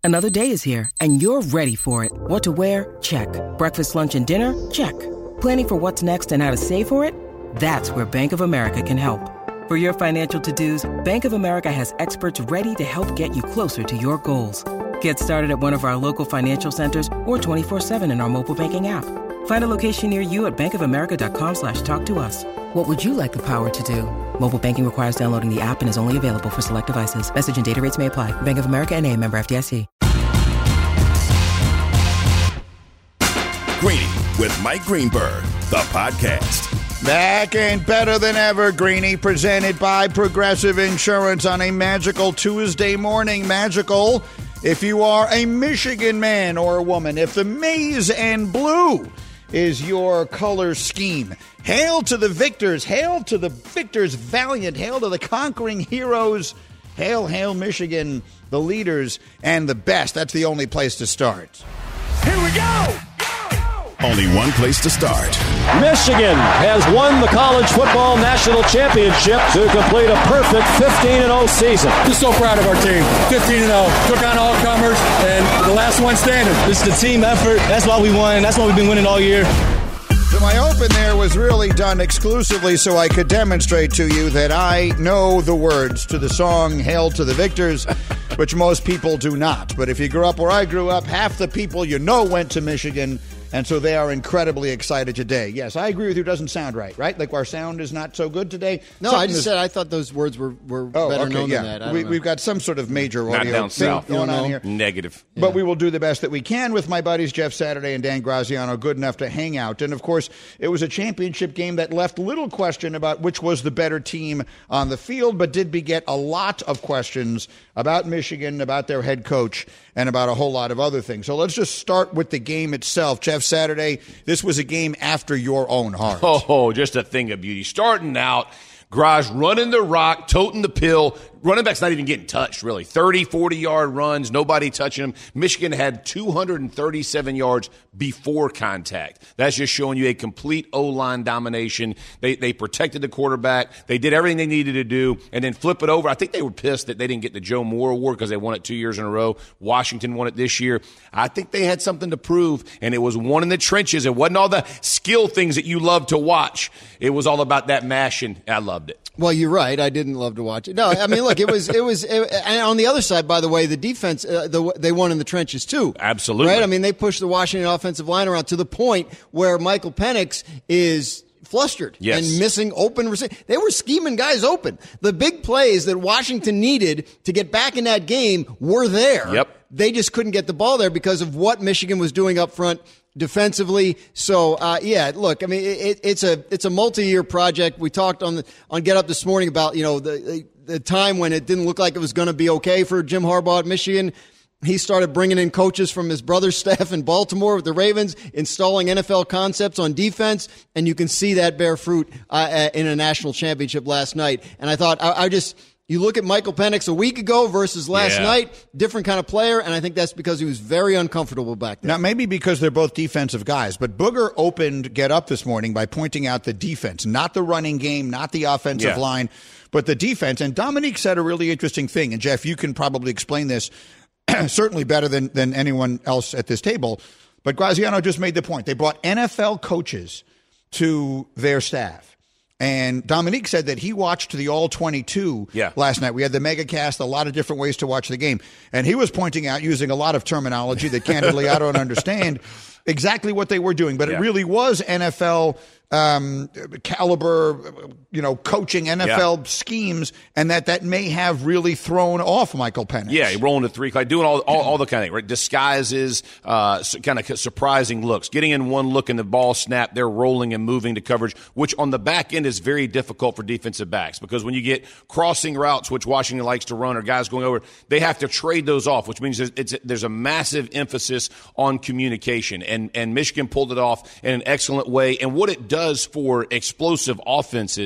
Another day is here, and you're ready for it. What to wear? Check. Breakfast, lunch, and dinner? Check. Planning for what's next and how to save for it? That's where Bank of America can help. For your financial to-dos, Bank of America has experts ready to help get you closer to your goals. Get started at one of our local financial centers or 24/7 in our mobile banking app. Find a location near you at bankofamerica.com/talktous. What would you like the power to do? Mobile banking requires downloading the app and is only available for select devices. Message and data rates may apply. Bank of America N.A., member FDIC. Greeny with Mike Greenberg, the podcast. Back and better than ever, Greeny, presented by Progressive Insurance on a magical Tuesday morning. Magical if you are a Michigan man or a woman. If the maize and blue is your color scheme. Hail to the victors. Hail to the victors valiant. Hail to the conquering heroes. Hail, hail, Michigan, the leaders and the best. That's the only place to start. Here we go! Only one place to start. Michigan has won the college football national championship to complete a perfect 15-0 season. Just so proud of our team. 15-0. Took on all comers, and the last one standing. This is the team effort. That's why we won. That's why we've been winning all year. So my open there was really done exclusively so I could demonstrate to you that I know the words to the song Hail to the Victors, which most people do not. But if you grew up where I grew up, half the people you know went to Michigan. And so they are incredibly excited today. Yes, I agree with you. It doesn't sound right? Like our sound is not so good today? No, I just said I thought those words were better known than that. We've got some sort of major audio thing going on here. Negative. But we will do the best that we can with my buddies Jeff Saturday and Dan Graziano, good enough to hang out. And, of course, it was a championship game that left little question about which was the better team on the field, but did beget a lot of questions about Michigan, about their head coach, and about a whole lot of other things. So let's just start with the game itself. Jeff Saturday, this was a game after your own heart. Oh, just a thing of beauty. Starting out, Graz running the rock, toting the pill. Running back's not even getting touched, really. 30, 40-yard runs, nobody touching them. Michigan had 237 yards before contact. That's just showing you a complete O-line domination. They protected the quarterback. They did everything they needed to do, and then flip it over. I think they were pissed that they didn't get the Joe Moore Award because they won it 2 years in a row. Washington won it this year. I think they had something to prove, and it was won in the trenches. It wasn't all the skill things that you love to watch. It was all about that mashing. I loved it. Well, you're right. I didn't love to watch it. No, I mean, look, it was, and on the other side, by the way, the defense, they won in the trenches too. Absolutely. Right? I mean, they pushed the Washington offensive line around to the point where Michael Penix is flustered and missing open receivers. They were scheming guys open. The big plays that Washington needed to get back in that game were there. Yep. They just couldn't get the ball there because of what Michigan was doing up front defensively. So, look, I mean, it's a multi-year project. We talked on Get Up this morning about, the time when it didn't look like it was going to be okay for Jim Harbaugh at Michigan. He started bringing in coaches from his brother's staff in Baltimore with the Ravens, installing NFL concepts on defense, and you can see that bear fruit in a national championship last night. And I thought, you look at Michael Penix a week ago versus last night, different kind of player, and I think that's because he was very uncomfortable back there. Now, maybe because they're both defensive guys, but Booger opened Get Up this morning by pointing out the defense, not the running game, not the offensive line, but the defense. And Dominique said a really interesting thing, and Jeff, you can probably explain this certainly better than anyone else at this table, but Graziano just made the point. They brought NFL coaches to their staff. And Dominique said that he watched the All-22 last night. We had the MegaCast, a lot of different ways to watch the game. And he was pointing out, using a lot of terminology that candidly I don't understand, exactly what they were doing. But it really was NFL caliber, coaching, NFL schemes, and that may have really thrown off Michael Penix. Yeah, rolling the three, doing all the kind of thing, right? Disguises, kind of surprising looks, getting in one look and the ball snap, they're rolling and moving to coverage, which on the back end is very difficult for defensive backs because when you get crossing routes, which Washington likes to run, or guys going over, they have to trade those off, which means there's a massive emphasis on communication, and Michigan pulled it off in an excellent way. And what it does for explosive offenses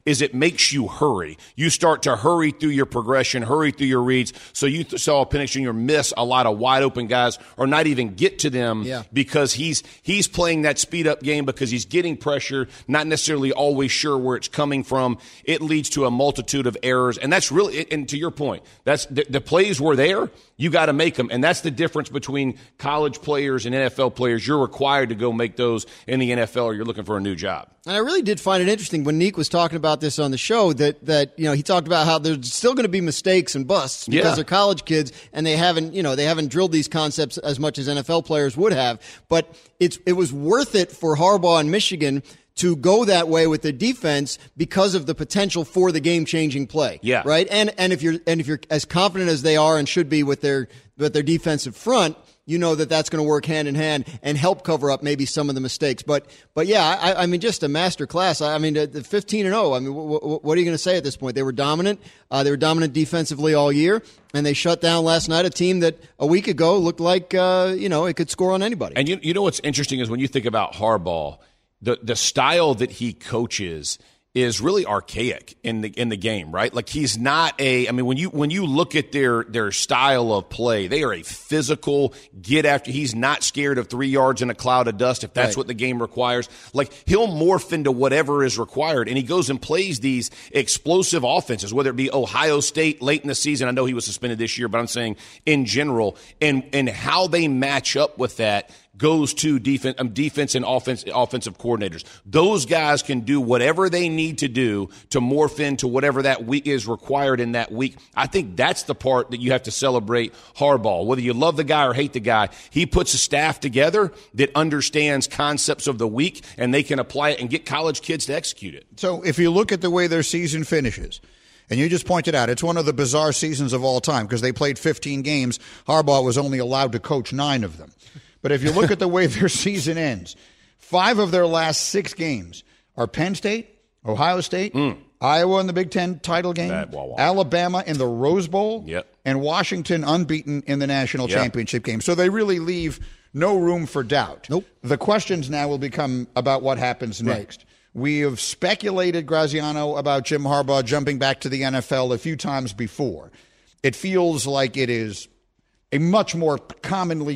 is it makes you hurry. You start to hurry through your progression, hurry through your reads. So you saw Penix Jr. miss a lot of wide open guys or not even get to them because he's playing that speed up game because he's getting pressure, not necessarily always sure where it's coming from. It leads to a multitude of errors. And that's really, and to your point, that's the plays were there. You got to make them. And that's the difference between college players and NFL players. You're required to go make those in the NFL or you're looking for a new job. And I really did find it interesting when Neek was talking about this on the show that he talked about how there's still going to be mistakes and busts because they're college kids and they haven't drilled these concepts as much as NFL players would have. But it was worth it for Harbaugh and Michigan to go that way with the defense because of the potential for the game-changing play. Yeah. Right? And if you're as confident as they are and should be with their defensive front, you know that's going to work hand in hand and help cover up maybe some of the mistakes. But yeah, I mean, just a master class. I mean, the 15-0. I mean, what are you going to say at this point? They were dominant. They were dominant defensively all year, and they shut down last night a team that a week ago looked like it could score on anybody. And you know what's interesting is when you think about Harbaugh, the style that he coaches is really archaic in the game, right? Like he's not when you look at their style of play, they are a physical get after. He's not scared of 3 yards in a cloud of dust if that's what the game requires. Like he'll morph into whatever is required, and he goes and plays these explosive offenses, whether it be Ohio State late in the season. I know he was suspended this year, but I'm saying in general, and how they match up with that goes to defense and offensive coordinators. Those guys can do whatever they need to do to morph into whatever that week is required in that week. I think that's the part that you have to celebrate Harbaugh. Whether you love the guy or hate the guy, he puts a staff together that understands concepts of the week, and they can apply it and get college kids to execute it. So if you look at the way their season finishes, and you just pointed out, it's one of the bizarre seasons of all time because they played 15 games. Harbaugh was only allowed to coach 9 of them. But if you look at the way their season ends, 5 of their last 6 games are Penn State, Ohio State, Iowa in the Big Ten title game, Alabama in the Rose Bowl, and Washington unbeaten in the national championship game. So they really leave no room for doubt. Nope. The questions now will become about what happens next. Right. We have speculated, Graziano, about Jim Harbaugh jumping back to the NFL a few times before. It feels like it is a much more commonly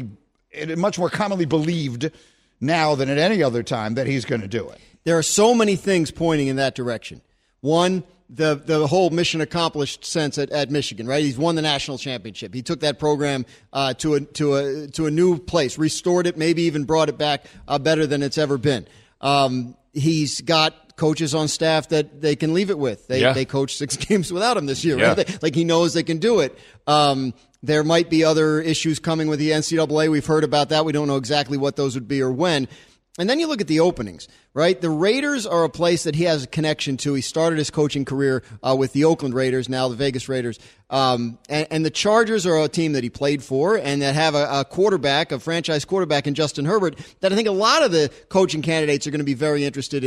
believed now than at any other time that he's going to do it. There are so many things pointing in that direction. One, the whole mission accomplished sense at Michigan, right? He's won the national championship. He took that program to a new place, restored it, maybe even brought it back better than it's ever been. He's got coaches on staff that they can leave it with. They coached 6 games without him this year, right? Like he knows they can do it. There might be other issues coming with the NCAA. We've heard about that. We don't know exactly what those would be or when. And then you look at the openings, right? The Raiders are a place that he has a connection to. He started his coaching career with the Oakland Raiders, now the Vegas Raiders. And the Chargers are a team that he played for and that have a franchise quarterback in Justin Herbert that I think a lot of the coaching candidates are going to be very interested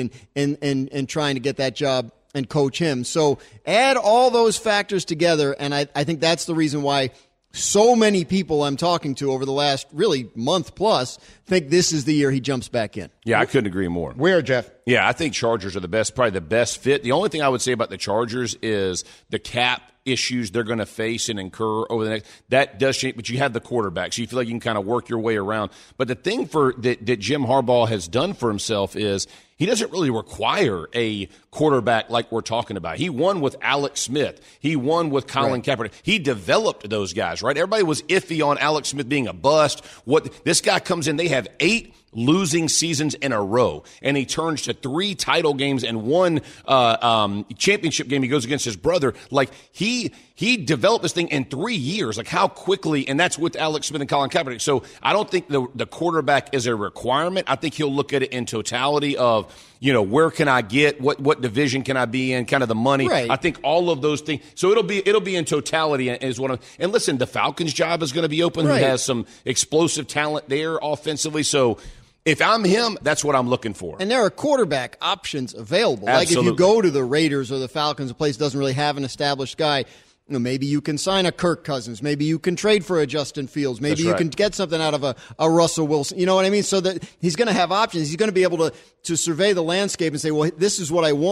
in trying to get that job and coach him. So add all those factors together, and I think that's the reason why so many people I'm talking to over the last really month plus think this is the year he jumps back in. Yeah, I couldn't agree more. Where, Jeff? Yeah, I think Chargers are probably the best fit. The only thing I would say about the Chargers is the cap issues they're going to face and incur over the next. That does change, but you have the quarterback, so you feel like you can kind of work your way around. But the thing that Jim Harbaugh has done for himself is he doesn't really require a quarterback like we're talking about. He won with Alex Smith. He won with Colin Kaepernick. He developed those guys, right? Everybody was iffy on Alex Smith being a bust. This guy comes in, they have 8 losing seasons in a row, and he turns to 3 title games and 1 championship game. He goes against his brother. Like he developed this thing in 3 years. Like how quickly, and that's with Alex Smith and Colin Kaepernick. So I don't think the quarterback is a requirement. I think he'll look at it in totality of, where can I get, what division can I be in, kind of the money. Right. I think all of those things. So it'll be in totality is what and listen, the Falcons job is going to be open. Right. Who has some explosive talent there offensively. So if I'm him, that's what I'm looking for. And there are quarterback options available. Absolutely. Like if you go to the Raiders or the Falcons, a place that doesn't really have an established guy, maybe you can sign a Kirk Cousins. Maybe you can trade for a Justin Fields. Maybe you can get something out of a Russell Wilson. You know what I mean? So that he's going to have options. He's going to be able to survey the landscape and say, well, this is what I want,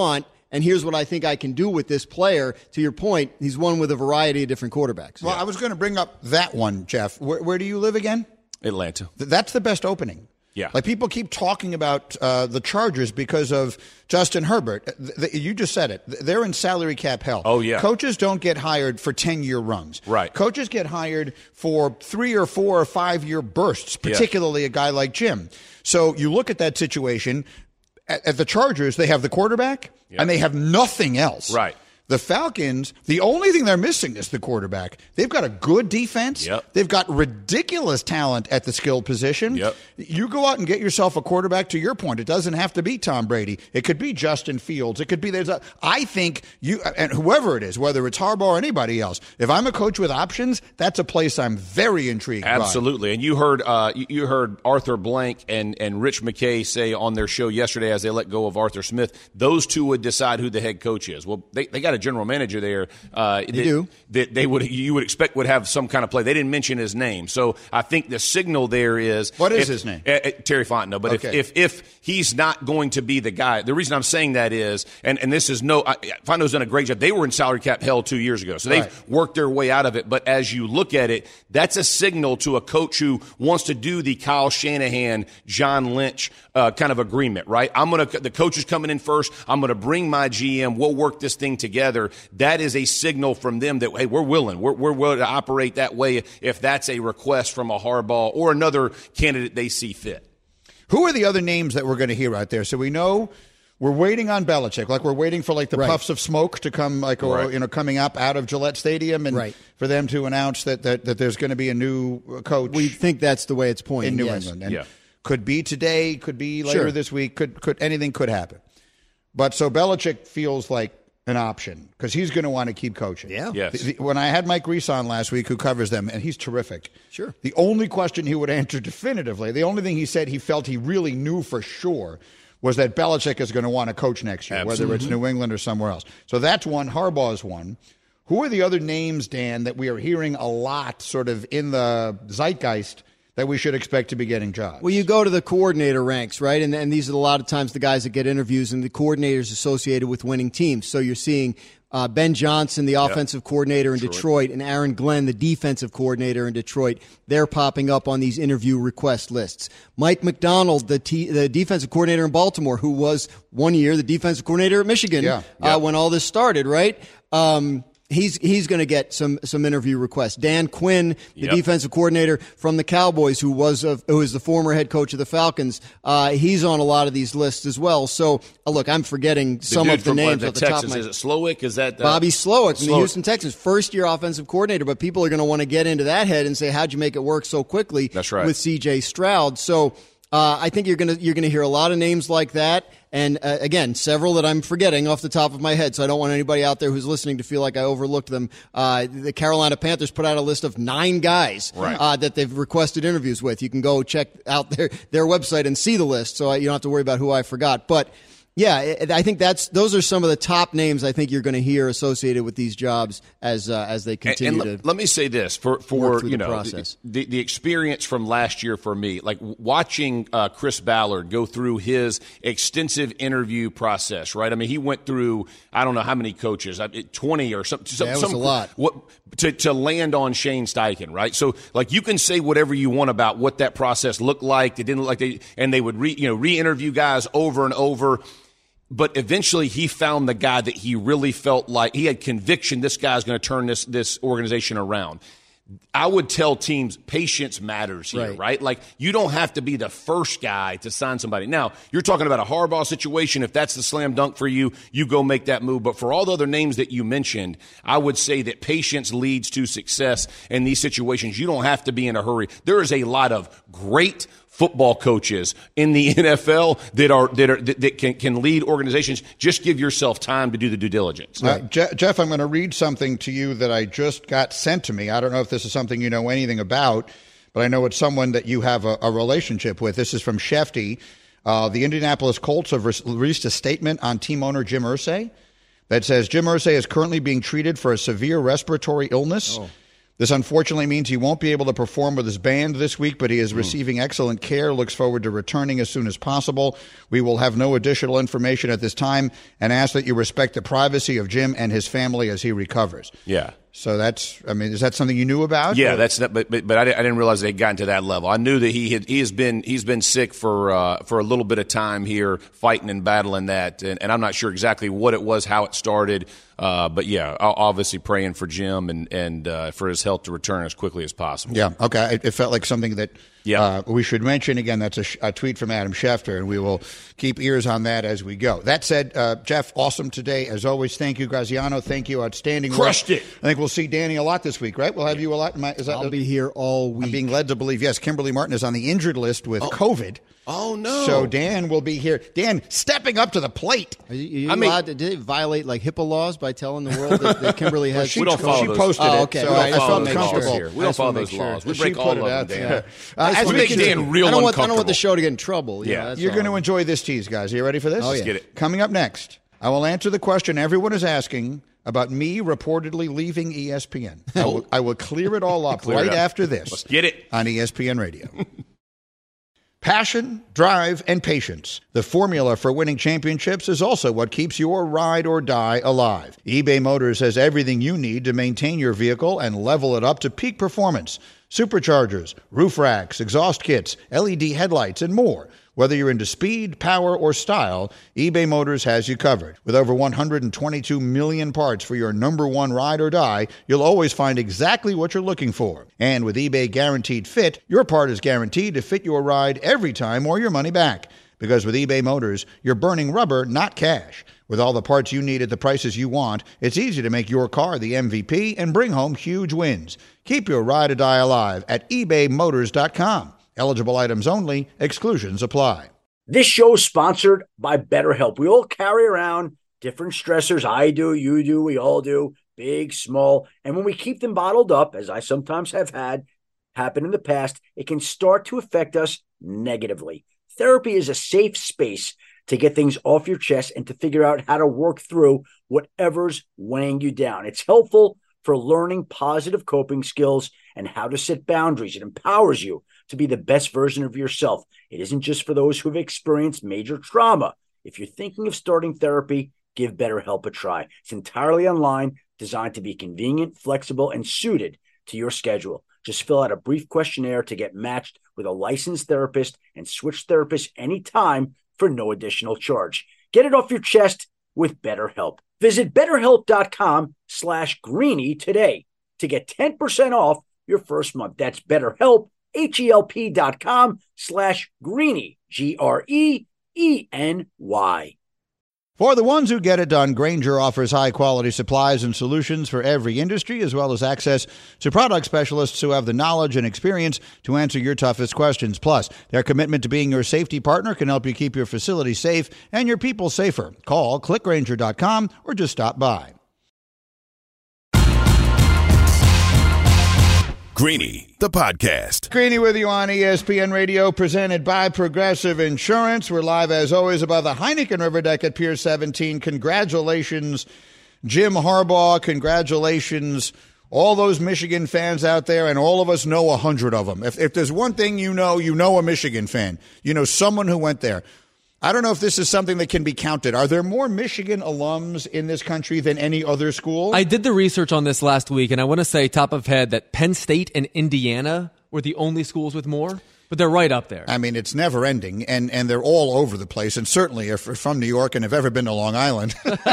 and here's what I think I can do with this player. To your point, he's won with a variety of different quarterbacks. Well, I was going to bring up that one, Jeff. Where do you live again? Atlanta. That's the best opening. Yeah. Like people keep talking about the Chargers because of Justin Herbert. You just said it. They're in salary cap hell. Oh, yeah. Coaches don't get hired for 10-year runs. Right. Coaches get hired for 3 or 4 or 5-year bursts, particularly a guy like Jim. So you look at that situation. At the Chargers, they have the quarterback, and they have nothing else. Right. The Falcons, the only thing they're missing is the quarterback. They've got a good defense. Yep. They've got ridiculous talent at the skill position. Yep. You go out and get yourself a quarterback, to your point. It doesn't have to be Tom Brady. It could be Justin Fields. It could be I think you, and whoever it is, whether it's Harbaugh or anybody else, if I'm a coach with options, that's a place I'm very intrigued by. Absolutely. And you heard Arthur Blank and Rich McKay say on their show yesterday as they let go of Arthur Smith, those two would decide who the head coach is. Well, they got a general manager there. That you would expect would have some kind of play. They didn't mention his name, so I think the signal there is what is his name? Terry Fontenot. But okay. if he's not going to be the guy, the reason I'm saying that is, and this is Fontenot's done a great job. They were in salary cap hell 2 years ago, so they've worked their way out of it. But as you look at it, that's a signal to a coach who wants to do the Kyle Shanahan, John Lynch kind of agreement, right? The coach is coming in first. I'm going to bring my GM. We'll work this thing together. That is a signal from them that, hey, we're willing. We're willing to operate that way if that's a request from a Harbaugh or another candidate they see fit. Who are the other names that we're going to hear out there? So we know we're waiting on Belichick. Like we're waiting for the puffs of smoke to come, coming up out of Gillette Stadium, and for them to announce that there's going to be a new coach. We think that's the way it's pointing in New England. And could be today, could be later this week. Could anything could happen. But so Belichick feels like an option because he's going to want to keep coaching. Yeah. Yes. When I had Mike Reese on last week, who covers them, and he's terrific. Sure. The only question he would answer definitively, the only thing he said he felt he really knew for sure was that Belichick is going to want to coach next year, whether it's New England or somewhere else. So that's one. Harbaugh's one. Who are the other names, Dan, that we are hearing a lot sort of in the zeitgeist that we should expect to be getting jobs? Well, you go to the coordinator ranks, right? And these are a lot of times the guys that get interviews and the coordinators associated with winning teams. So you're seeing Ben Johnson, the offensive coordinator in Detroit, and Aaron Glenn, the defensive coordinator in Detroit. They're popping up on these interview request lists. Mike McDonald, the defensive coordinator in Baltimore, who was 1 year the defensive coordinator at Michigan when all this started, right? He's going to get some interview requests. Dan Quinn, the defensive coordinator from the Cowboys, who is the former head coach of the Falcons, he's on a lot of these lists as well. So, look, I'm forgetting some of the names at the top of my head. Is it Slowick? Is that Bobby Slowick from the Houston Texans, first-year offensive coordinator? But people are going to want to get into that head and say, how'd you make it work so quickly? That's right. With C.J. Stroud. So I think you're going to hear a lot of names like that. And again, several that I'm forgetting off the top of my head, so I don't want anybody out there who's listening to feel like I overlooked them. The Carolina Panthers put out a list of 9 guys that they've requested interviews with. You can go check out their website and see the list, so you don't have to worry about who I forgot. But yeah, I think those are some of the top names I think you're going to hear associated with these jobs as they continue to. Let me say this for the process. The experience from last year for me, like watching Chris Ballard go through his extensive interview process. Right, I mean, he went through I don't know how many coaches, 20 or something. That was a lot. To land on Shane Steichen, right? So, like, you can say whatever you want about what that process looked like. It didn't look like they would re-interview guys over and over. But eventually he found the guy that he really felt like he had conviction this guy's going to turn this organization around. I would tell teams patience matters here, right? Like, you don't have to be the first guy to sign somebody. Now, you're talking about a Harbaugh situation. If that's the slam dunk for you, you go make that move. But for all the other names that you mentioned, I would say that patience leads to success in these situations. You don't have to be in a hurry. There is a lot of great football coaches in the NFL that can lead organizations. Just give yourself time to do the due diligence. Jeff, I'm going to read something to you that I just got sent to me. I don't know if this is something you know anything about, but I know it's someone that you have a relationship with. This is from Shefty. The Indianapolis Colts have released a statement on team owner Jim Irsay that says Jim Irsay is currently being treated for a severe respiratory illness. This unfortunately means he won't be able to perform with his band this week, but he is receiving excellent care, looks forward to returning as soon as possible. We will have no additional information at this time and ask that you respect the privacy of Jim and his family as he recovers. Yeah. So is that something you knew about? Yeah, but I didn't realize they'd gotten to that level. I knew that he's been sick for a little bit of time here, fighting and battling that, and I'm not sure exactly what it was, how it started, but yeah, obviously praying for Jim and for his health to return as quickly as possible. Yeah, okay. It felt like something that we should mention. Again, that's a tweet from Adam Schefter, and we will keep ears on that as we go. That said, Jeff, awesome today as always. Thank you, Graziano. Thank you, outstanding. Crushed it. I think we'll see Danny a lot this week, right? We'll have you a lot. I'll be here all week. I'm being led to believe, yes, Kimberly Martin is on the injured list with COVID. Oh, no. So Dan will be here. Dan, stepping up to the plate. Are you allowed to, did it violate like HIPAA laws by telling the world that Kimberly has? We don't follow she those. posted it, okay. so I felt comfortable. Here. We don't follow those laws. We break all of them, Dan. As we make Dan real uncomfortable. I don't want the show to get in trouble. Yeah. You're going to enjoy this tease, guys. Are you ready for this? Oh, yeah. Let's get it. Coming up next, I will answer the question everyone is asking about me reportedly leaving ESPN. I will clear it all up after this. Let's get it. On ESPN Radio. Passion, drive, and patience. The formula for winning championships is also what keeps your ride or die alive. eBay Motors has everything you need to maintain your vehicle and level it up to peak performance. Superchargers, roof racks, exhaust kits, LED headlights, and more. Whether you're into speed, power, or style, eBay Motors has you covered. With over 122 million parts for your number one ride or die, you'll always find exactly what you're looking for. And with eBay Guaranteed Fit, your part is guaranteed to fit your ride every time or your money back. Because with eBay Motors, you're burning rubber, not cash. With all the parts you need at the prices you want, it's easy to make your car the MVP and bring home huge wins. Keep your ride or die alive at ebaymotors.com. Eligible items only. Exclusions apply. This show is sponsored by BetterHelp. We all carry around different stressors. I do, you do, we all do, big, small. And when we keep them bottled up, as I sometimes have had happen in the past, it can start to affect us negatively. Therapy is a safe space to get things off your chest and to figure out how to work through whatever's weighing you down. It's helpful for learning positive coping skills and how to set boundaries. It empowers you to be the best version of yourself. It isn't just for those who've experienced major trauma. If you're thinking of starting therapy, give BetterHelp a try. It's entirely online, designed to be convenient, flexible, and suited to your schedule. Just fill out a brief questionnaire to get matched with a licensed therapist and switch therapists anytime for no additional charge. Get it off your chest with BetterHelp. Visit BetterHelp.com/Greeny today to get 10% off your first month. That's BetterHelp, HELP.com/Greeny, GREENY. For the ones who get it done, Grainger offers high-quality supplies and solutions for every industry, as well as access to product specialists who have the knowledge and experience to answer your toughest questions. Plus, their commitment to being your safety partner can help you keep your facility safe and your people safer. Call, clickgrainger.com, or just stop by. Greeny, the podcast. Greeny with you on ESPN Radio, presented by Progressive Insurance. We're live, as always, above the Heineken River Deck at Pier 17. Congratulations, Jim Harbaugh. Congratulations, all those Michigan fans out there, and all of us know 100 of them. If there's one thing you know a Michigan fan. You know someone who went there. I don't know if this is something that can be counted. Are there more Michigan alums in this country than any other school? I did the research on this last week, and I want to say top of head that Penn State and Indiana were the only schools with more, but they're right up there. I mean, it's never ending, and they're all over the place. And certainly, if you're from New York and have ever been to Long Island,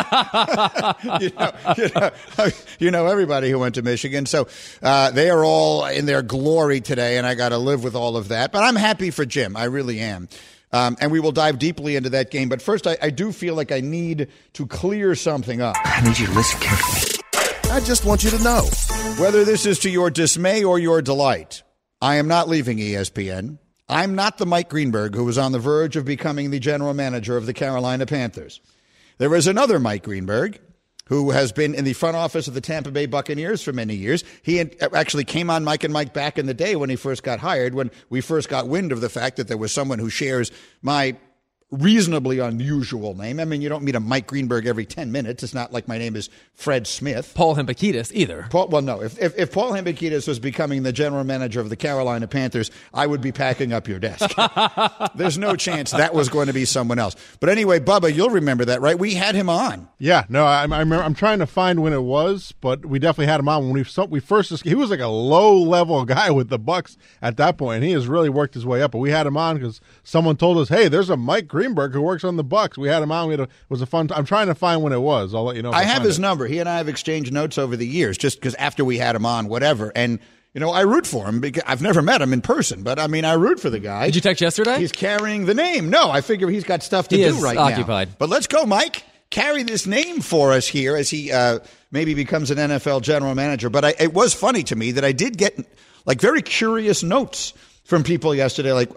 you know everybody who went to Michigan. So they are all in their glory today, and I got to live with all of that. But I'm happy for Jim. I really am. And we will dive deeply into that game. But first, I do feel like I need to clear something up. I need you to listen carefully. I just want you to know. Whether this is to your dismay or your delight, I am not leaving ESPN. I'm not the Mike Greenberg who was on the verge of becoming the general manager of the Carolina Panthers. There is another Mike Greenberg who has been in the front office of the Tampa Bay Buccaneers for many years. He actually came on Mike and Mike back in the day when he first got hired, when we first got wind of the fact that there was someone who shares my reasonably unusual name. I mean, you don't meet a Mike Greenberg every 10 minutes. It's not like my name is Fred Smith. Paul Hembekides either. Well, no. If Paul Hembekides was becoming the general manager of the Carolina Panthers, I would be packing up your desk. There's no chance that was going to be someone else. But anyway, Bubba, you'll remember that, right? We had him on. Yeah, no, I remember. I'm trying to find when it was, but we definitely had him on when we first. He was like a low-level guy with the Bucs at that point, and he has really worked his way up. But we had him on because someone told us, "Hey, there's a Mike Greenberg who works on the Bucs." We had him on. It was a fun. I'm trying to find when it was. I'll let you know. I have his number. He and I have exchanged notes over the years, just because after we had him on, whatever. And I root for him because I've never met him in person, but I mean, I root for the guy. Did you text yesterday? He's carrying the name. No, I figure he's got stuff to do right occupied. now. But let's go, Mike. Carry this name for us here as he maybe becomes an NFL general manager. But it was funny to me that I did get like very curious notes from people yesterday, like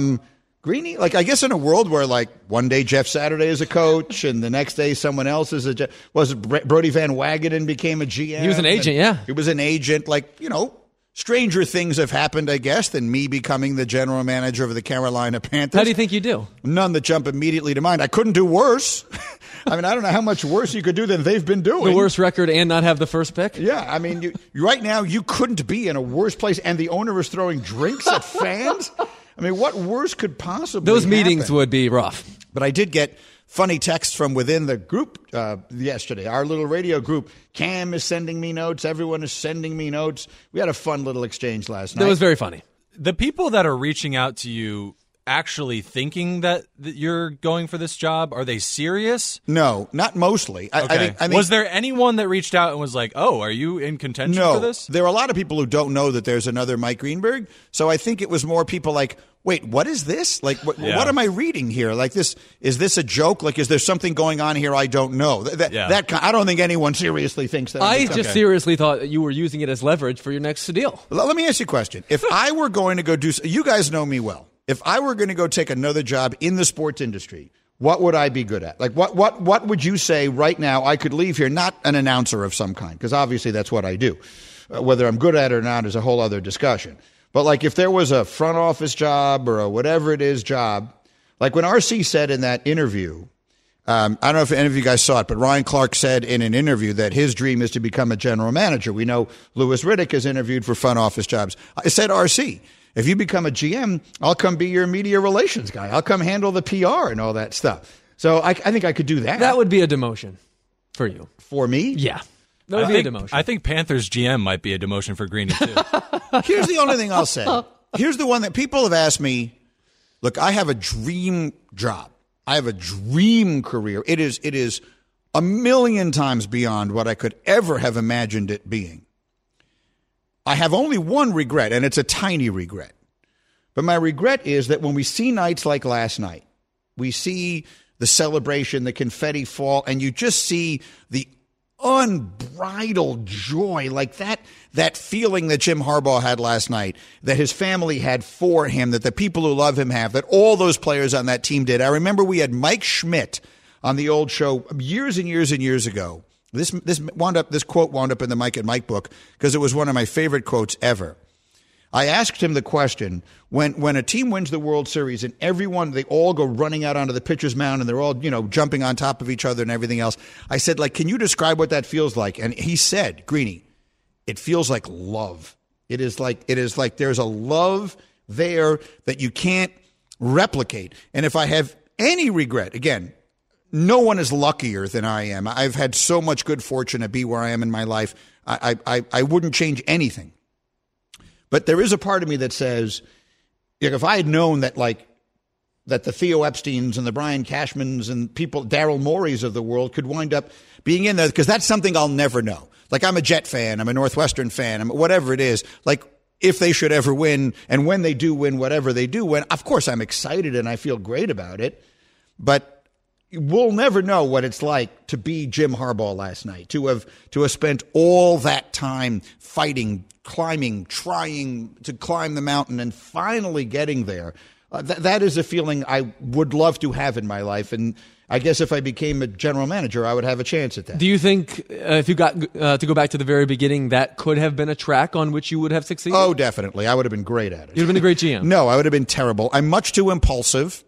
Greeny. Like I guess in a world where like one day Jeff Saturday is a coach and the next day someone else is Brody Van Wagenen became a GM. He was an agent, yeah. He was an agent. Like stranger things have happened, I guess, than me becoming the general manager of the Carolina Panthers. How do you think you do? None that jump immediately to mind. I couldn't do worse. I mean, I don't know how much worse you could do than they've been doing. The worst record and not have the first pick? Yeah, I mean, right now you couldn't be in a worse place, and the owner is throwing drinks at fans? I mean, what worse could possibly Those meetings happen? would be rough. But I did get funny texts from within the group yesterday, our little radio group. Cam is sending me notes. Everyone is sending me notes. We had a fun little exchange last night. That was very funny. The people that are reaching out to you actually thinking that you're going for this job, are they serious? No, not mostly. Okay. I think, was there anyone that reached out and was like, oh, are you in contention for this? There are a lot of people who don't know that there's another Mike Greenberg. So I think it was more people like, wait, what is this? Like, what am I reading here? Like, is this a joke? Like, is there something going on here I don't know? I don't think anyone seriously thinks that. I just seriously thought that you were using it as leverage for your next deal. Let me ask you a question. If I were going to go you guys know me well. If I were going to go take another job in the sports industry, what would I be good at? Like, what would you say right now I could leave here? Not an announcer of some kind, because obviously that's what I do. Whether I'm good at it or not is a whole other discussion. But like if there was a front office job or a whatever it is job, like when RC said in that interview, I don't know if any of you guys saw it, but Ryan Clark said in an interview that his dream is to become a general manager. We know Louis Riddick is interviewed for front office jobs. I said, RC, if you become a GM, I'll come be your media relations guy. I'll come handle the PR and all that stuff. So I think I could do that. That would be a demotion for you. For me? Yeah. That would be a demotion. I think Panthers GM might be a demotion for Greeny, too. Here's the only thing I'll say. Here's the one that people have asked me. Look, I have a dream job. I have a dream career. It is a million times beyond what I could ever have imagined it being. I have only one regret, and it's a tiny regret. But my regret is that when we see nights like last night, we see the celebration, the confetti fall, and you just see the unbridled joy, like that feeling that Jim Harbaugh had last night, that his family had for him, that the people who love him have, that all those players on that team did. I remember we had Mike Schmidt on the old show years and years and years ago. This quote wound up in the Mike and Mike book because it was one of my favorite quotes ever. I asked him the question, when a team wins the World Series and they all go running out onto the pitcher's mound and they're all, jumping on top of each other and everything else. I said, like, can you describe what that feels like? And he said, Greeny, it feels like love. It is like there's a love there that you can't replicate. And if I have any regret, again, no one is luckier than I am. I've had so much good fortune to be where I am in my life. I wouldn't change anything. But there is a part of me that says, if I had known that the Theo Epsteins and the Brian Cashmans and Daryl Morey's of the world could wind up being in there, because that's something I'll never know. Like, I'm a Jet fan, I'm a Northwestern fan, whatever it is. Like, if they should ever win, and when they do win, whatever they do win, of course I'm excited and I feel great about it. But we'll never know what it's like to be Jim Harbaugh last night, to have spent all that time fighting, climbing, trying to climb the mountain, and finally getting there. That is a feeling I would love to have in my life, and I guess if I became a general manager, I would have a chance at that. Do you think if you got to go back to the very beginning, that could have been a track on which you would have succeeded? Oh, definitely. I would have been great at it. You'd have been a great GM. No, I would have been terrible. I'm much too impulsive.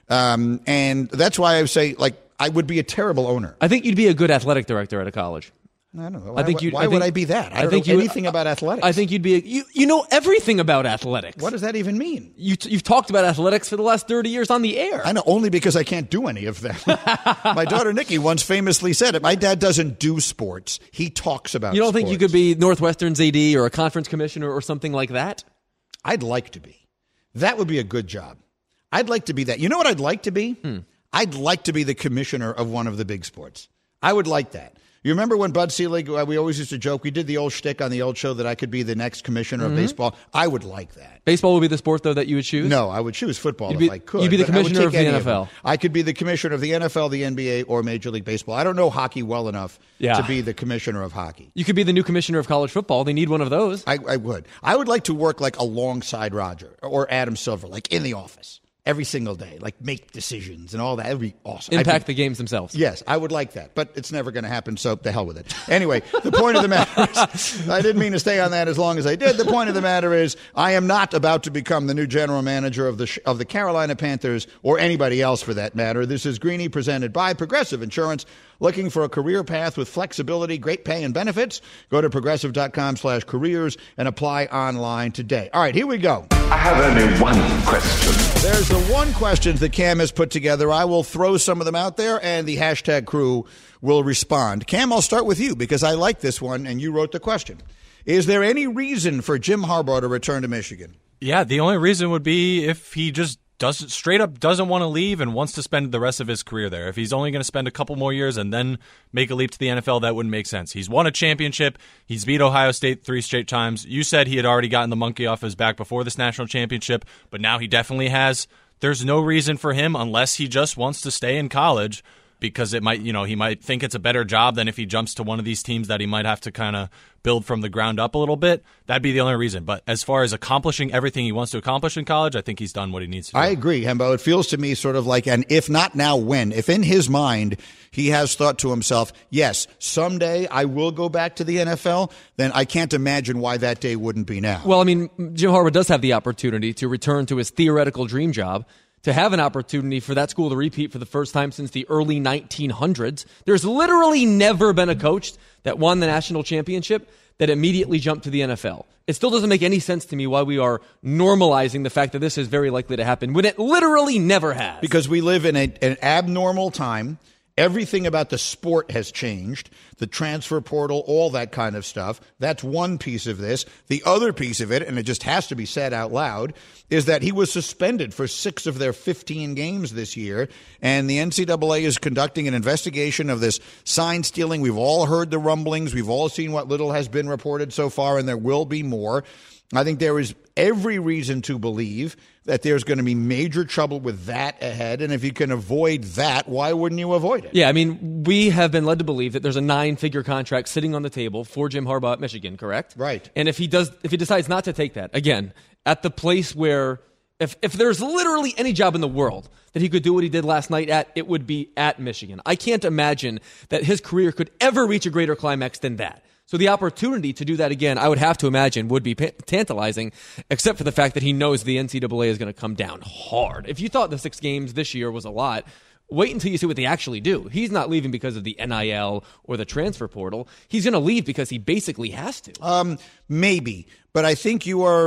And that's why I say, like, I would be a terrible owner. I think you'd be a good athletic director at a college. I don't know. Why would I be that? I don't know anything about athletics. I think you'd be you know everything about athletics. What does that even mean? You've talked about athletics for the last 30 years on the air. I know, only because I can't do any of them. My daughter Nikki once famously said it. My dad doesn't do sports. He talks about You don't sports. think you could be Northwestern's AD or a conference commissioner or something like that? I'd like to be. That would be a good job. I'd like to be that. You know what I'd like to be? I'd like to be the commissioner of one of the big sports. I would like that. You remember when Bud Selig, we always used to joke, we did the old shtick on the old show that I could be the next commissioner of baseball. I would like that. Baseball would be the sport, though, that you would choose? No, I would choose football if I could. You'd be the commissioner of the NFL. I could be the commissioner of the NFL, the NBA, or Major League Baseball. I don't know hockey well enough to be the commissioner of hockey. You could be the new commissioner of college football. They need one of those. I would. I would like to work like alongside Roger or Adam Silver, like in the office. Every single day, like make decisions and all that. That would be awesome. Impact the games themselves. Yes, I would like that, but it's never going to happen, so the hell with it. Anyway, the point of the matter is, I didn't mean to stay on that as long as I did. The point of the matter is, I am not about to become the new general manager of the Carolina Panthers or anybody else for that matter. This is Greeny presented by Progressive Insurance. Looking for a career path with flexibility, great pay, and benefits? Go to progressive.com/careers and apply online today. All right, here we go. I have only one question. There's the one questions that Cam has put together. I will throw some of them out there, and the hashtag crew will respond. Cam, I'll start with you because I like this one, and you wrote the question. Is there any reason for Jim Harbaugh to return to Michigan? Yeah, the only reason would be if he just straight up doesn't want to leave and wants to spend the rest of his career there. If he's only going to spend a couple more years and then make a leap to the NFL, that wouldn't make sense. He's won a championship. He's beat Ohio State 3 straight times. You said he had already gotten the monkey off his back before this national championship, but now he definitely has. There's no reason for him unless he just wants to stay in college because it might, he might think it's a better job than if he jumps to one of these teams that he might have to kind of build from the ground up a little bit. That'd be the only reason. But as far as accomplishing everything he wants to accomplish in college, I think he's done what he needs to do. I agree, Hembo. It feels to me sort of like an if not now, when. If in his mind he has thought to himself, yes, someday I will go back to the NFL, then I can't imagine why that day wouldn't be now. Well, I mean, Jim Harbaugh does have the opportunity to return to his theoretical dream job, to have an opportunity for that school to repeat for the first time since the early 1900s. There's literally never been a coach that won the national championship that immediately jumped to the NFL. It still doesn't make any sense to me why we are normalizing the fact that this is very likely to happen when it literally never has. Because we live in an abnormal time. Everything about the sport has changed, the transfer portal, all that kind of stuff. That's one piece of this. The other piece of it, and it just has to be said out loud, is that he was suspended for 6 of their 15 games this year, and the NCAA is conducting an investigation of this sign stealing. We've all heard the rumblings. We've all seen what little has been reported so far, and there will be more. I think there is every reason to believe that there's going to be major trouble with that ahead. And if you can avoid that, why wouldn't you avoid it? Yeah, I mean, we have been led to believe that there's a 9-figure contract sitting on the table for Jim Harbaugh at Michigan, correct? Right. And if he decides not to take that, again, at the place where if there's literally any job in the world that he could do what he did last night at, it would be at Michigan. I can't imagine that his career could ever reach a greater climax than that. So the opportunity to do that again, I would have to imagine, would be tantalizing, except for the fact that he knows the NCAA is going to come down hard. If you thought the 6 games this year was a lot, wait until you see what they actually do. He's not leaving because of the NIL or the transfer portal. He's going to leave because he basically has to. Maybe, but I think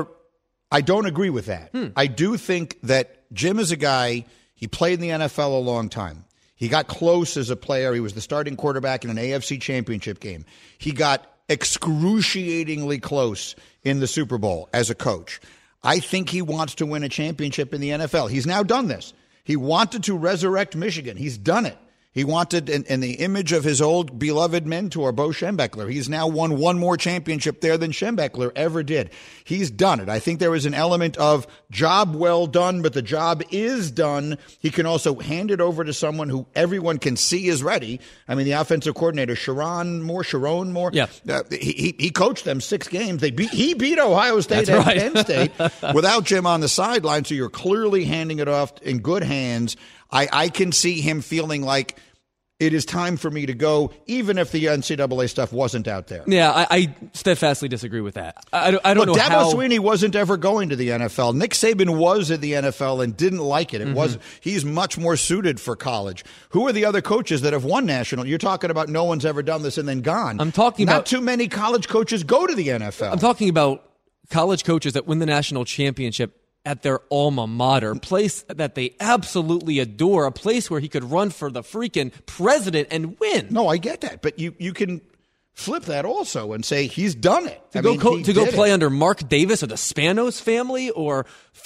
I don't agree with that. I do think that Jim is a guy, he played in the NFL a long time. He got close as a player. He was the starting quarterback in an AFC championship game. He got excruciatingly close in the Super Bowl as a coach. I think he wants to win a championship in the NFL. He's now done this. He wanted to resurrect Michigan. He's done it. He wanted, in the image of his old beloved mentor, Bo Schembechler, he's now won one more championship there than Schembechler ever did. He's done it. I think there is an element of job well done, but the job is done. He can also hand it over to someone who everyone can see is ready. I mean, the offensive coordinator, Sharon Moore. Yeah. He coached them 6 games. He beat Ohio State and Penn State without Jim on the sideline, so you're clearly handing it off in good hands. I can see him feeling like it is time for me to go, even if the NCAA stuff wasn't out there. Yeah, I steadfastly disagree with that. I don't know Dabo how. Swinney wasn't ever going to the NFL. Nick Saban was in the NFL and didn't like it. He's much more suited for college. Who are the other coaches that have won national? You're talking about no one's ever done this and then gone. I'm talking Not about too many college coaches go to the NFL. I'm talking about college coaches that win the national championship at their alma mater, place that they absolutely adore, a place where he could run for the freaking president and win. No, I get that, but you can flip that also and say he's done it. To go play under Mark Davis or the Spanos family or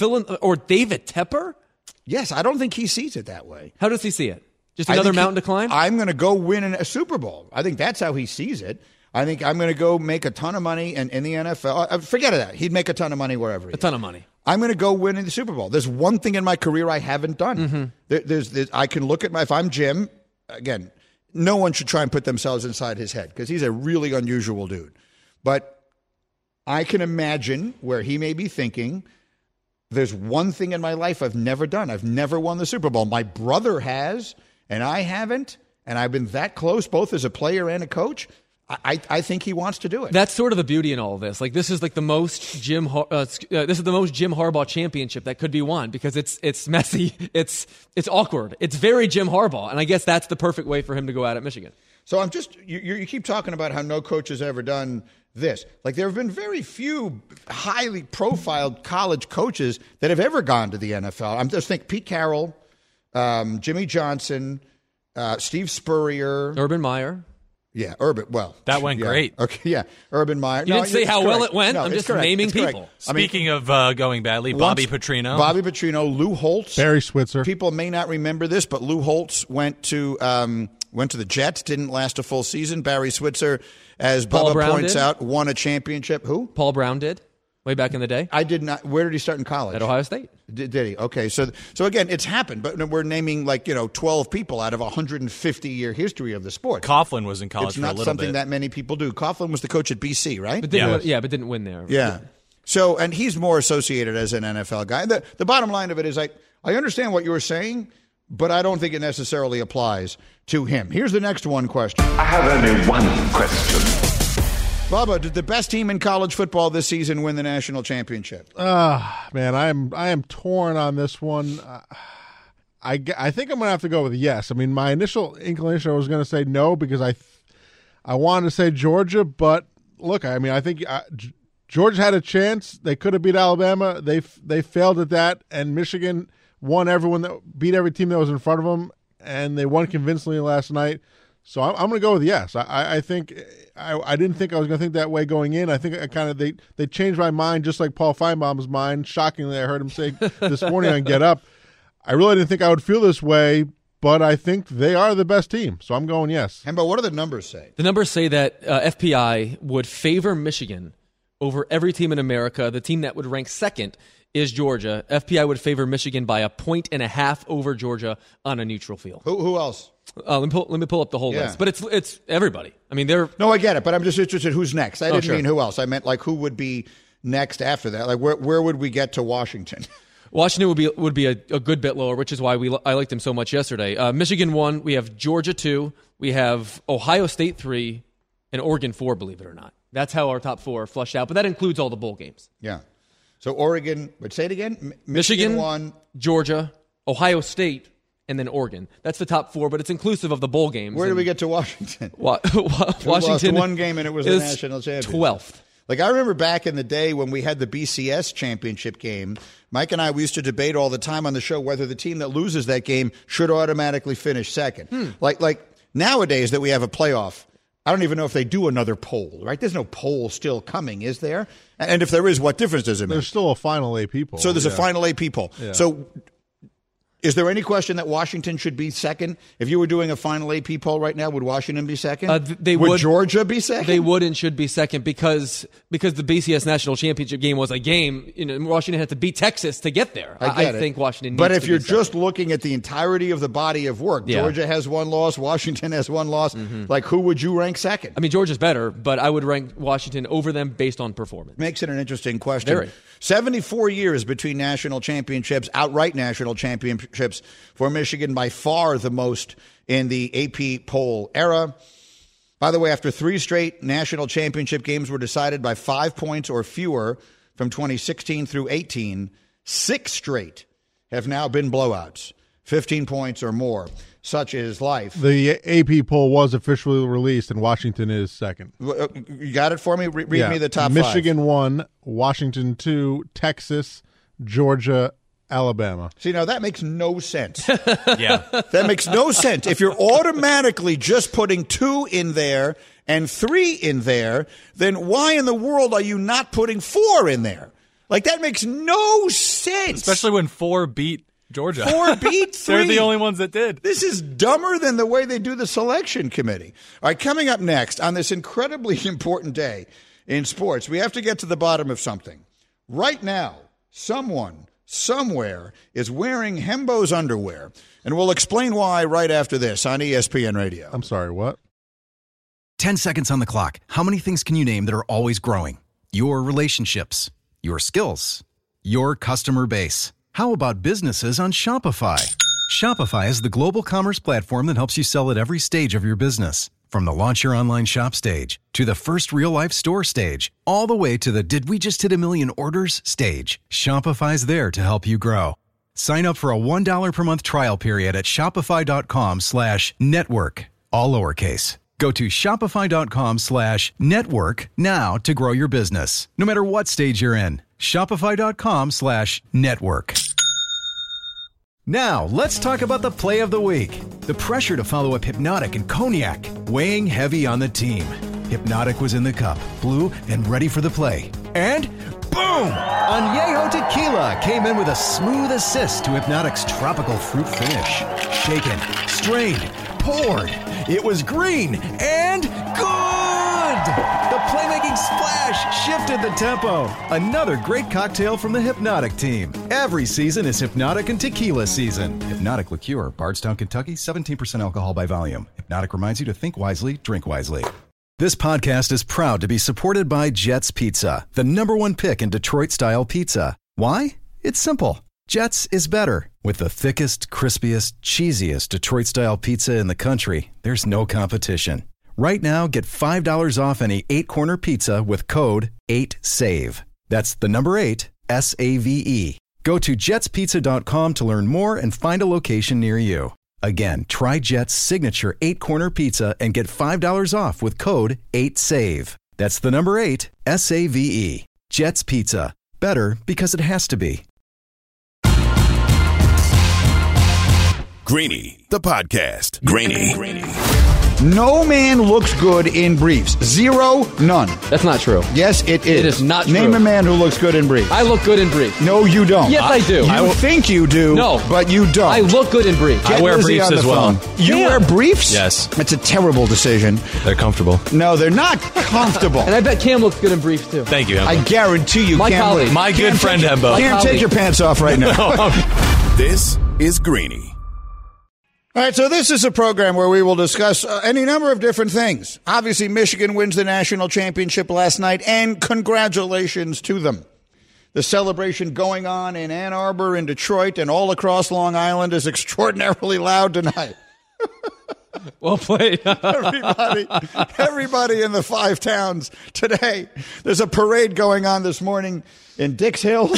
David Tepper? Yes, I don't think he sees it that way. How does he see it? Just another mountain to climb? I'm going to go win a Super Bowl. I think that's how he sees it. I think I'm going to go make a ton of money in the NFL. Forget that. He'd make a ton of money wherever he is. A ton of money. I'm going to go win in the Super Bowl. There's one thing in my career I haven't done. I can look at if I'm Jim, again, no one should try and put themselves inside his head because he's a really unusual dude. But I can imagine where he may be thinking, there's one thing in my life I've never done. I've never won the Super Bowl. My brother has, and I haven't, and I've been that close both as a player and a coach. I think he wants to do it. That's sort of the beauty in all of this. Like this is like the most Jim Harbaugh championship that could be won because it's messy, it's awkward, it's very Jim Harbaugh, and I guess that's the perfect way for him to go out at Michigan. So I'm just you keep talking about how no coach has ever done this. Like there have been very few highly profiled college coaches that have ever gone to the NFL. I'm just thinking Pete Carroll, Jimmy Johnson, Steve Spurrier, Urban Meyer. Yeah, Urban. Well, that went great. Okay, yeah, Urban Meyer. You didn't say how correct. well it went. No, I'm just correct. naming it's people. Speaking of going badly, Bobby Petrino, Lou Holtz, Barry Switzer. People may not remember this, but Lou Holtz went to the Jets. Didn't last a full season. Barry Switzer, as Bubba points out, won a championship. Who? Paul Brown did. Way back in the day? I did not. Where did he start in college? At Ohio State. Did he? Okay. So again, it's happened, but we're naming 12 people out of a 150-year history of the sport. Coughlin was in college it's for a little bit. It's not something that many people do. Coughlin was the coach at BC, right? But didn't win there. Yeah. So, and he's more associated as an NFL guy. The bottom line of it is I understand what you were saying, but I don't think it necessarily applies to him. Here's the next one question. I have only one question. Bubba, did the best team in college football this season win the national championship? Man, I am torn on this one. I think I'm going to have to go with yes. I mean, my initial inclination I was going to say no because I wanted to say Georgia, but look, I mean, I think Georgia had a chance. They could have beat Alabama. They failed at that, and Michigan beat every team that was in front of them, and they won convincingly last night. So I'm going to go with yes. I think I didn't think I was going to think that way going in. I think they changed my mind just like Paul Feinbaum's mind. Shockingly, I heard him say this morning on Get Up. I really didn't think I would feel this way, but I think they are the best team. So I'm going yes. But what do the numbers say? The numbers say that FPI would favor Michigan over every team in America. The team that would rank second is Georgia. FPI would favor Michigan by 1.5 points over Georgia on a neutral field. Who else? Let me pull up the whole list. But it's everybody. I mean, they're... No, I get it, but I'm just interested who's next. I didn't mean who else. I meant who would be next after that. Like where would we get to Washington? Washington would be a good bit lower, which is why I liked them so much yesterday. Michigan 1, we have Georgia 2, we have Ohio State 3, and Oregon 4, believe it or not. That's how our top 4 are flushed out, but that includes all the bowl games. Yeah. So Oregon, but say it again. Michigan 1, Georgia, Ohio State, and then Oregon. That's the top 4, but it's inclusive of the bowl games. Where do we get to Washington? Washington one game and it was the national championship. 12th. Like I remember back in the day when we had the BCS championship game, Mike and we used to debate all the time on the show whether the team that loses that game should automatically finish second. Like nowadays that we have a playoff, I don't even know if they do another poll, right? There's no poll still coming, is there? And if there is, what difference does it make? There's still a final AP poll. So there's a final AP poll. Yeah. So is there any question that Washington should be second? If you were doing a final AP poll right now, would Washington be second? Would Georgia be second? They would and should be second because the BCS national championship game was a game. Washington had to beat Texas to get there. I think Washington needs But to if you're be second. just looking at the entirety of the body of work, Georgia has one loss, Washington has one loss. Like who would you rank second? I mean, Georgia's better, but I would rank Washington over them based on performance. Makes it an interesting question. Very. 74 years between national championships, outright national championships for Michigan, by far the most in the AP poll era. By the way, after 3 straight national championship games were decided by 5 points or fewer from 2016 through 18, 6 straight have now been blowouts, 15 points or more. Such is life. The AP poll was officially released, and Washington is second. You got it for me? Read me the top Michigan 5. 1, Washington 2, Texas, Georgia, Alabama. See, now that makes no sense. Yeah. That makes no sense. If you're automatically just putting 2 in there and 3 in there, then why in the world are you not putting 4 in there? Like, that makes no sense. Especially when 4 beat Georgia. 4 beat 3. They're the only ones that did. This is dumber than the way they do the selection committee. All right, coming up next on this incredibly important day in sports, we have to get to the bottom of something. Right now, someone somewhere is wearing Hembo's underwear, and we'll explain why right after this on ESPN Radio. I'm sorry, what? 10 seconds on the clock. How many things can you name that are always growing? Your relationships, your skills, your customer base. How about businesses on Shopify? Shopify is the global commerce platform that helps you sell at every stage of your business. From the launch your online shop stage, to the first real-life store stage, all the way to the did we just hit 1 million orders stage, Shopify's there to help you grow. Sign up for a $1 per month trial period at shopify.com/network, all lowercase. Go to shopify.com/network now to grow your business, no matter what stage you're in. Shopify.com/network. Now, let's talk about the play of the week. The pressure to follow up Hypnotic and Cognac, weighing heavy on the team. Hypnotic was in the cup, blue, and ready for the play. And boom! Añejo Tequila came in with a smooth assist to Hypnotic's tropical fruit finish. Shaken, strained, poured. It was green and good! The playmaking splash shifted the tempo. Another great cocktail from the Hypnotic team. Every season is Hypnotic and Tequila season. Hypnotic Liqueur, Bardstown, Kentucky, 17% alcohol by volume. Hypnotic reminds you to think wisely, drink wisely. This podcast is proud to be supported by Jets Pizza, the #1 pick in Detroit-style pizza. Why? It's simple. Jets is better. With the thickest, crispiest, cheesiest Detroit-style pizza in the country, there's no competition. Right now, get $5 off any 8-corner pizza with code 8SAVE. That's the number 8, SAVE. Go to jetspizza.com to learn more and find a location near you. Again, try Jet's signature 8-corner pizza and get $5 off with code 8SAVE. That's the number 8, SAVE. Jet's Pizza. Better because it has to be. Greeny, the podcast. Greeny. No man looks good in briefs. 0, none. That's not true. Yes, it is. It is not true. Name a man who looks good in briefs. I look good in briefs. No, you don't. Yes, I do. You think you do, no, but you don't. I look good in briefs. I wear briefs as well. You wear briefs? Yes. It's a terrible decision. They're comfortable. No, they're not comfortable. And I bet Cam looks good in briefs, too. Thank you, Hembo. I guarantee you, My Cam. colleague. My good friend, Hembo. Cam, take your pants off right now. This is Greeny. All right, so this is a program where we will discuss any number of different things. Obviously, Michigan wins the national championship last night, and congratulations to them. The celebration going on in Ann Arbor, in Detroit, and all across Long Island is extraordinarily loud tonight. Well played. Everybody in the 5 towns today. There's a parade going on this morning in Dix Hills.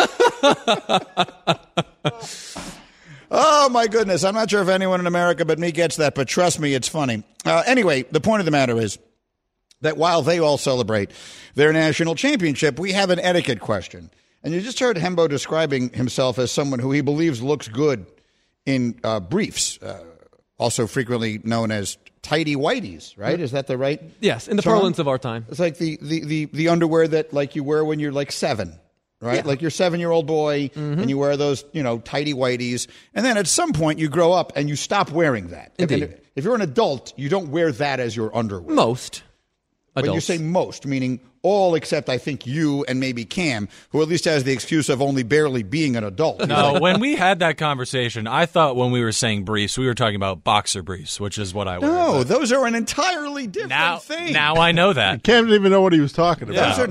Oh, my goodness. I'm not sure if anyone in America but me gets that, but trust me, it's funny. Anyway, the point of the matter is that while they all celebrate their national championship, we have an etiquette question. And you just heard Hembo describing himself as someone who he believes looks good in briefs, also frequently known as tighty whities, right? Is that the right? Yes, in the term? parlance of our time. It's like the underwear that like you wear when you're like 7. Right? Yeah. Like you're 7-year-old boy and you wear those, tighty whities. And then at some point you grow up and you stop wearing that. Indeed. If you're an adult, you don't wear that as your underwear. Most adults. But you say most, meaning all except I think you and maybe Cam, who at least has the excuse of only barely being an adult. No, when we had that conversation, I thought when we were saying briefs, we were talking about boxer briefs, which is what I wear. No, those are an entirely different thing. Now I know that. Cam didn't even know what he was talking about. Those are not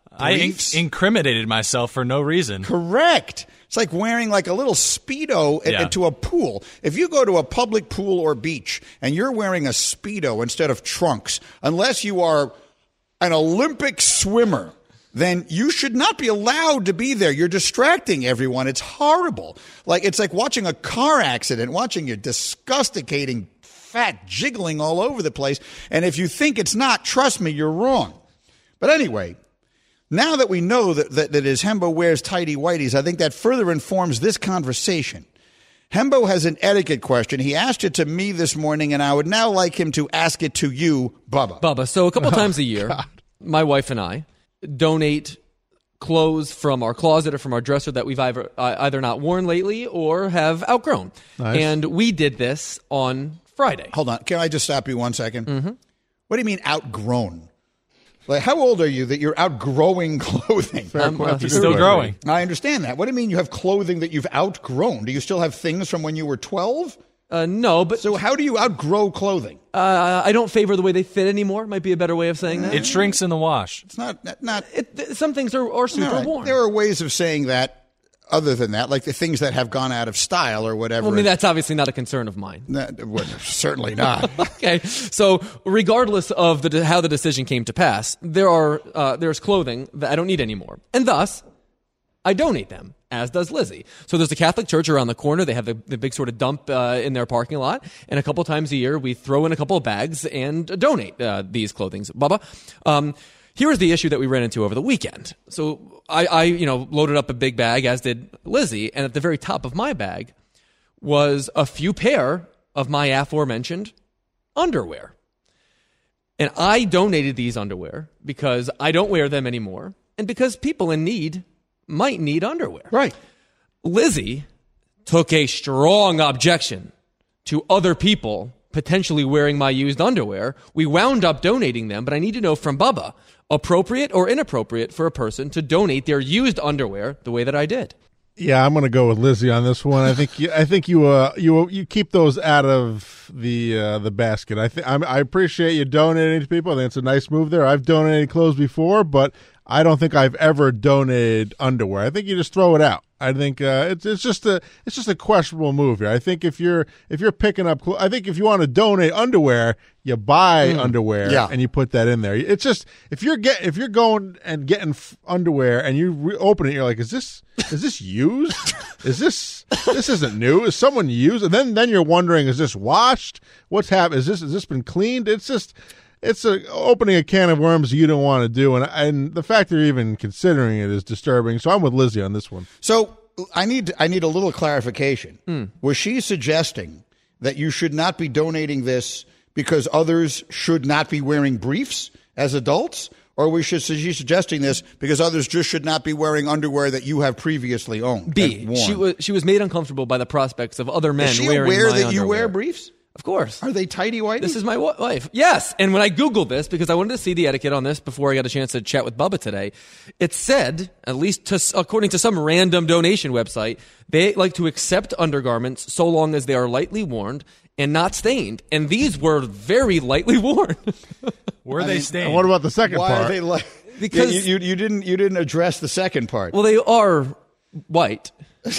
briefs. I incriminated myself for no reason. Correct. It's like wearing like a little Speedo into a pool. If you go to a public pool or beach and you're wearing a Speedo instead of trunks, unless you are an Olympic swimmer, then you should not be allowed to be there. You're distracting everyone. It's horrible. It's like watching a car accident, watching your disgusting fat jiggling all over the place. And if you think it's not, trust me, you're wrong. But anyway, now that we know that as Hembo wears tighty whities, I think that further informs this conversation. Hembo has an etiquette question. He asked it to me this morning, and I would now like him to ask it to you, Bubba. Bubba, so a couple times a year, my wife and I donate clothes from our closet or from our dresser that we've either not worn lately or have outgrown. Nice. And we did this on Friday. Hold on. Can I just stop you 1 second? Mm-hmm. What do you mean outgrown? How old are you that you're outgrowing clothing? He's still growing. I understand that. What do you mean you have clothing that you've outgrown? Do you still have things from when you were 12? No, but... So how do you outgrow clothing? I don't favor the way they fit anymore, might be a better way of saying that. It shrinks in the wash. It's not... Some things are super worn. There are ways of saying that other than that, like the things that have gone out of style or whatever. Well, I mean, that's obviously not a concern of mine. Certainly not. Okay, so regardless of how the decision came to pass, there's clothing that I don't need anymore. And thus, I donate them, as does Lizzie. So there's a Catholic church around the corner. They have the big sort of dump in their parking lot. And a couple times a year, we throw in a couple of bags and donate these clothings. Bubba, here's the issue that we ran into over the weekend. So I loaded up a big bag, as did Lizzie, and at the very top of my bag was a few pair of my aforementioned underwear. And I donated these underwear because I don't wear them anymore and because people in need might need underwear. Right. Lizzie took a strong objection to other people potentially wearing my used underwear. We wound up donating them, but I need to know from Bubba, appropriate or inappropriate for a person to donate their used underwear the way that I did? Yeah, I'm going to go with Lizzie on this one. I think you keep those out of the basket. I appreciate you donating to people. I think it's a nice move there. I've donated clothes before, but I don't think I've ever donated underwear. I think you just throw it out. I think it's just a questionable move here. I think if you're picking up, I think if you want to donate underwear, you buy underwear and you put that in there. It's just if you're going and getting underwear and you open it, you're like, is this used? This isn't new? Is someone used? And then you're wondering, is this washed? What's happened? Has this been cleaned? It's opening a can of worms you don't want to do, and the fact they're even considering it is disturbing. So I'm with Lizzie on this one. So I need a little clarification. Was she suggesting that you should not be donating this because others should not be wearing briefs as adults? Or was she suggesting this because others just should not be wearing underwear that you have previously owned? She was made uncomfortable by the prospects of other men wearing my underwear. Is she aware that you wear briefs? Of course. Are they tighty whities? This is my wife. Yes. And when I Googled this, because I wanted to see the etiquette on this before I got a chance to chat with Bubba today, it said, at least according to some random donation website, they like to accept undergarments so long as they are lightly worn and not stained. And these were very lightly worn. Were they stained? And what about the second part? Why are they because you didn't address the second part. Well, they are white.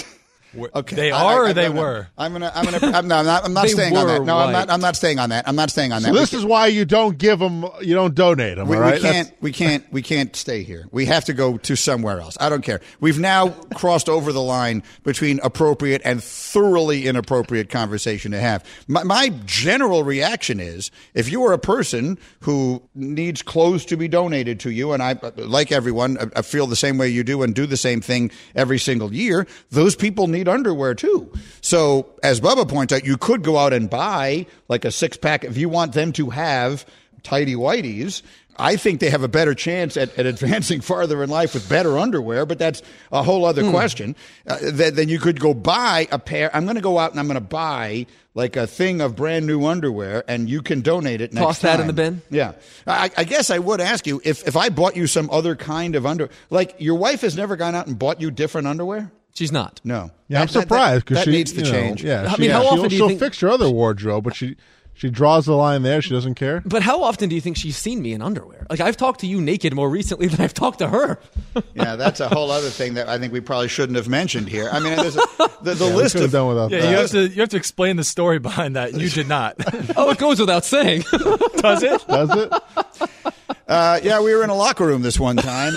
Okay. They are or they were? I'm not staying on that. No, I'm not staying on that. I'm not staying on that. So this is why you don't donate them, all right? We can't stay here. We have to go to somewhere else. I don't care. We've now crossed over the line between appropriate and thoroughly inappropriate conversation to have. My general reaction is, if you are a person who needs clothes to be donated to you, and I, like everyone, I feel the same way you do and do the same thing every single year, those people need underwear too. So as Bubba points out, you could go out and buy like a 6-pack if you want them to have tighty whities. I think they have a better chance at advancing farther in life with better underwear, but that's a whole other question. Then you could go buy a pair. I'm going to go out and I'm going to buy like a thing of brand new underwear, and you can donate it next time. Toss that in the bin? Yeah. I guess I would ask you, if I bought you some other kind of underwear, like your wife has never gone out and bought you different underwear? She's not. No. Yeah, I'm surprised because that needs to change. Yeah, how often do you think she'll fix your other wardrobe, but she She draws the line there. She doesn't care. But how often do you think she's seen me in underwear? Like, I've talked to you naked more recently than I've talked to her. Yeah, that's a whole other thing that I think we probably shouldn't have mentioned here. I mean, there's the list of done without that. You have to explain the story behind that. You did not. Oh, it goes without saying. Does it? Does it? Yeah, we were in a locker room this one time.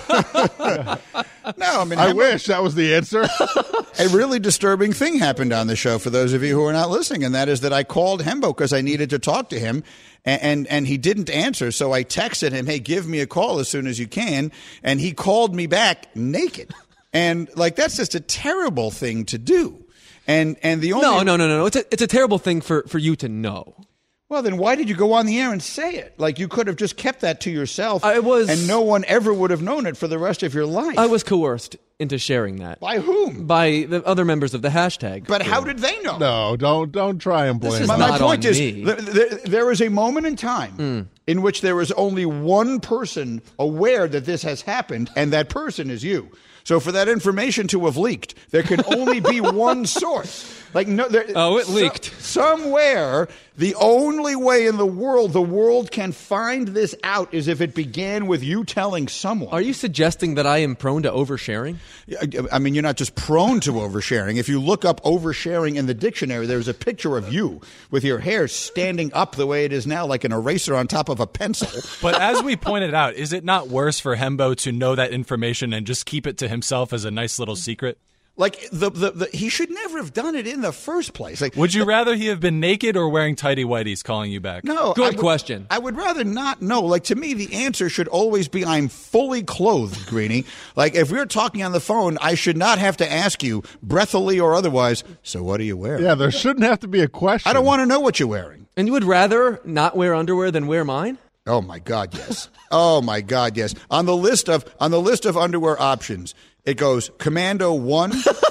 No, I mean, I wish that was the answer. A really disturbing thing happened on the show for those of you who are not listening, and that is that I called Hembo because I needed to talk to him, and he didn't answer. So I texted him, "Hey, give me a call as soon as you can," and he called me back naked, and like that's just a terrible thing to do. And the only no. It's a terrible thing for you to know. Well, then why did you go on the air and say it? Like, you could have just kept that to yourself, and no one ever would have known it for the rest of your life. I was coerced into sharing that. By whom? By the other members of the hashtag. But how did they know? No, don't try and blame. My point is, there is a moment in time in which there is only one person aware that this has happened, and that person is you. So for that information to have leaked, there can only be one source. Like it leaked. Somewhere, the only way in the world can find this out is if it began with you telling someone. Are you suggesting that I am prone to oversharing? I mean, you're not just prone to oversharing. If you look up oversharing in the dictionary, there's a picture of you with your hair standing up the way it is now, like an eraser on top of a pencil. But as we pointed out, is it not worse for Hembo to know that information and just keep it to himself as a nice little secret? Like he should never have done it in the first place. Like, would you rather he have been naked or wearing tighty whities calling you back? No, good question. I would rather not know. Like, to me, the answer should always be I'm fully clothed, Greeny. Like, if we're talking on the phone, I should not have to ask you, breathily or otherwise, so what are you wearing? Yeah, there shouldn't have to be a question. I don't want to know what you're wearing. And you would rather not wear underwear than wear mine? Oh my God, yes. Oh my God, yes. On the list of underwear options, it goes Commando 1,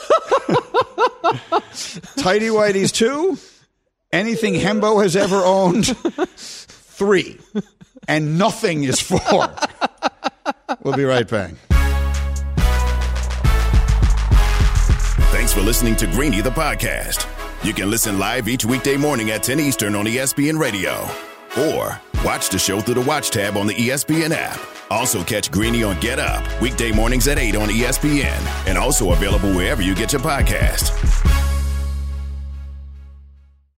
Tighty Whities 2, anything Hembo has ever owned 3, and nothing is 4. We'll be right back. Thanks for listening to Greeny the podcast. You can listen live each weekday morning at 10 Eastern on ESPN Radio. Or watch the show through the Watch tab on the ESPN app. Also catch Greeny on Get Up, weekday mornings at 8 on ESPN. And also available wherever you get your podcast.